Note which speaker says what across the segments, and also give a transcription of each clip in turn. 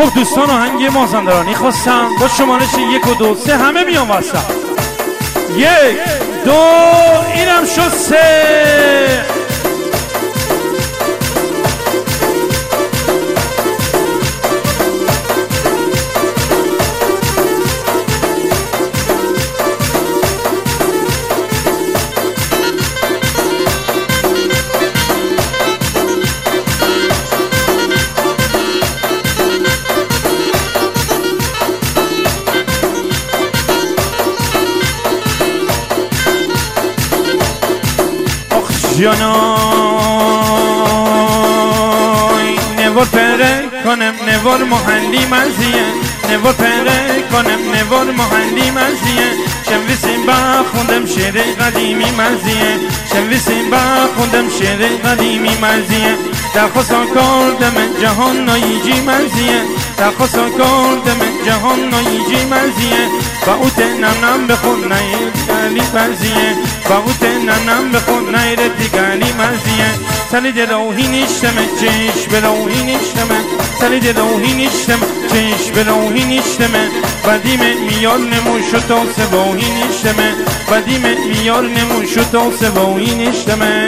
Speaker 1: خب دوستان آهنگ مازندرانی خواستم با شمارش 1 و 2 3 همه بیان وسط. 1 2 اینم شد 3. جانای نوار پره کنم نوار محلی مزیه نوار پره کنم نوار محلی مزیه شنویسیم با خوندم شعر قدیمی مزیه شنویسیم با خوندم شعر قدیمی مزیه درخواستان کردم جهان ناییجی مزیه درخواستان کردم جهان ناییجی مزیه با اوت نم بخون نیر گلی مزیه با اوت نم بخون نیر گلی مزیه سلی دلوهی نیشتمه چش بلوهی نیشتمه سلی دلوهی نیشتمه چش بلوهی نیشتمه بدیم میار نموشو تا سباهی نیشتمه بدیم میار نموشو تا سباهی نیشتمه.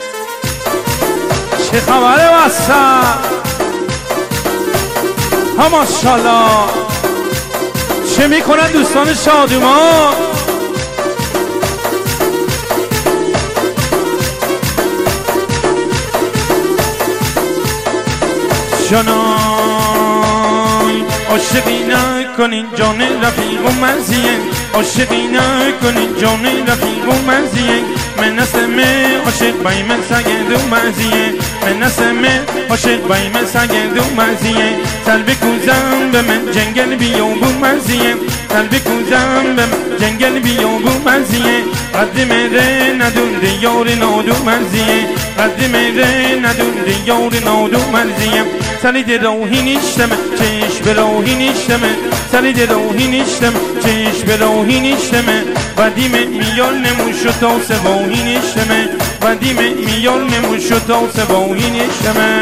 Speaker 1: چه خبره واسه ها ماشالله چه میکنن دوستان شادوما؟ جانای عاشقی نکنین جان رفیق و مزیه عاشقی نکنین جان رفیق و مزیه من نسمه عاشق بای من سگرد و مزیه من نسمه عاشق بای من سگرد و مزیه سلب کوزم به من جنگل بیو بو مزیه سلب کوزم به من جنگل بیو بو مزیه قد مره ندون دیار نادو مزیه قد مره ندون دیار نادو مزیه سلی دلوهی نیشتمه چش بلوهی نیشتمه سلی دلوهی نیشتمه چش بلوهی نیشتمه بدیم میال نموشو تا سباهی نیشتمه بدیم میال نموشو تا سباهی نیشتمه.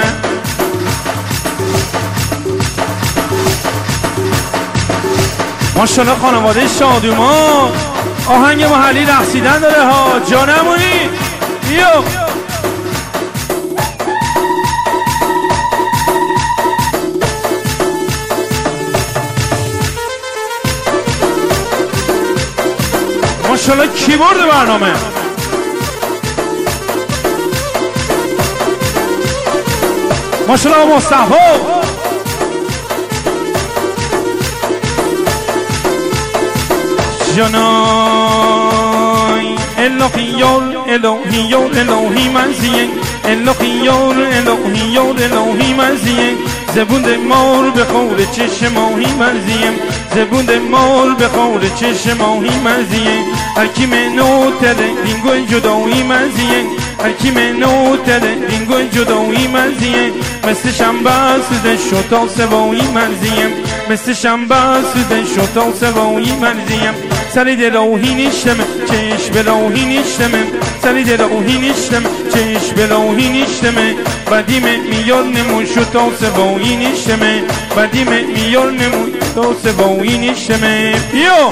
Speaker 1: ماشالله خانواده شادوما آهنگ محلی رقصیدن داره ها جانمونی بیو ماشالله کیبورد برنامه ماشالله مصطفی جانای الهیال الهیال الهی مزیه الهیال الهیال الهی مزیه زبون مار به خور چشم ماهی مزیه زبون مار به خور چشم ماهی مزیه هرکی منو تره دینگوی جدایی مزیه هرکی منو تره دینگوی جدایی مزیه مثل شنبه سوده شتا سوایی مزیه مثل شنبه سوده شتا سوایی مزیه سلی دلوهی نیشتمه چش بلوهی نیشتمه سلی دلوهی نیشتمه چش بلوهی نیشتمه بدیم میار نموشو تا سوایی نیشتمه بدیم میار نموشو تا سوایی نیشتمه. بیو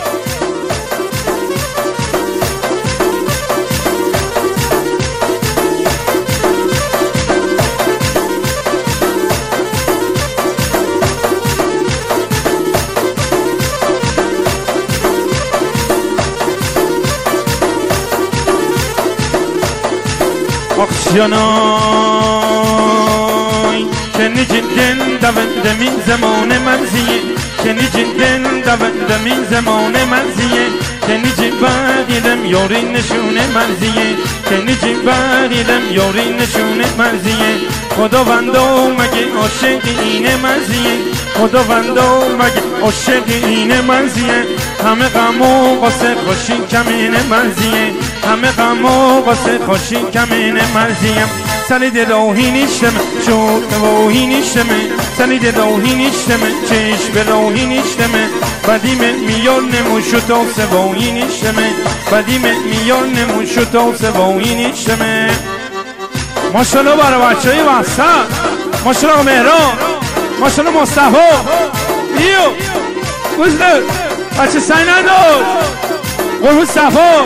Speaker 1: جانای کنی جدن دوند من زمان مرزیه کنی جدن دوند من زمان مرزیه کنی جبریدم یاری نشونه مرزیه کنی جبریدم یاری نشونه مرزیه خداوندو مگه عاشق اینه مرزیه خداوندو مگه عاشق اینه مرزیه همه غم و قصه خوشی کمینه مرزیه همه غم و قصه خوشی کمینه مرزیه سلی دلوهی نیشتمه شوق روحی نیشتمه سلی دلوهی نیشتمه چش بلوهی نیشتمه بدیم میار نموشو تا سوایی نیشتمه بدیم میار نموشو تا سوایی نیشتمه. ماشالله برای بچه های وسط ماشالله مهران ماشاءالله مصطفی بیو گوزده بچه سینن دار قربون صفا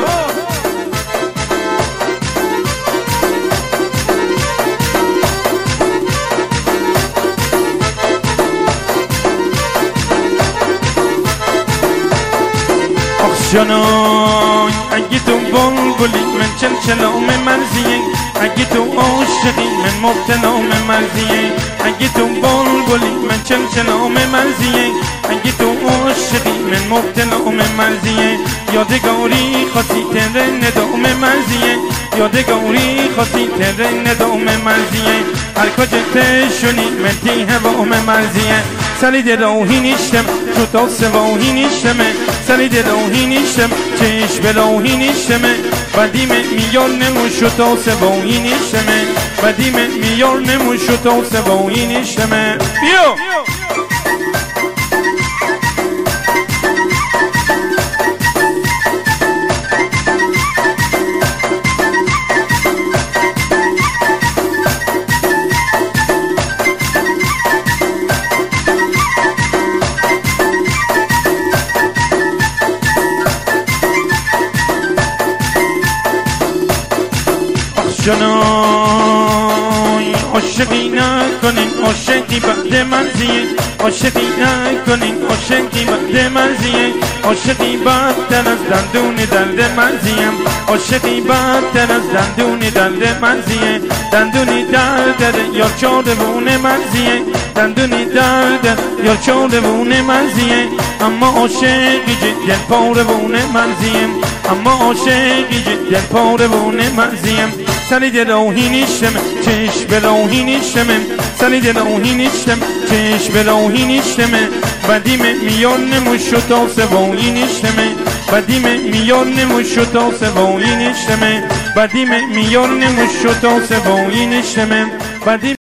Speaker 1: جانای اگه تو بلبلی من چلچلام مرزیه اگه تو عاشقی من مبتلام مرزیه اگه تو بلبلی من چلچلام مرزیه اگه تو عاشقی من مبتلام مرزیه یادگاری خاطی تر ندام مرزیه یادگاری خاطی تر ندام مرزیه هر کجا تشونی من تی هوام مرزیه سلی دلوهی نیشتم تو تا سواهی نیشتمه سلی دلوهی نیشتم چش بلوهی نیشتمه بدیم میار نموشو تا سواهی نیشتمه بدیم میار نموشو تا سواهی نیشتمه بیو جانای عاشقی نکنین عاشقی بعد مرزیه عاشقی نکنین عاشقی بعد مرزیه عاشقی بدتر از دندون درد مرزیم عاشقی بدتر از دندون درد مرزیه دندونی درد یا چاربون مرزیه دندونی درد یا چاربون مرزیه اما عاشقی جدن پاربون مرزیم اما عاشقی جدن پاربون مرزیم سلی دلوهی نیشتم چش بلوهی نیشتم سلی دلوهی نیشتم چش بلوهی نیشتم بدیم میار نموشو تا سواهی نیشتم بدیم میار نموشو تا سواهی نیشتم بدیم میار نموشو تا سواهی نیشتم بدیم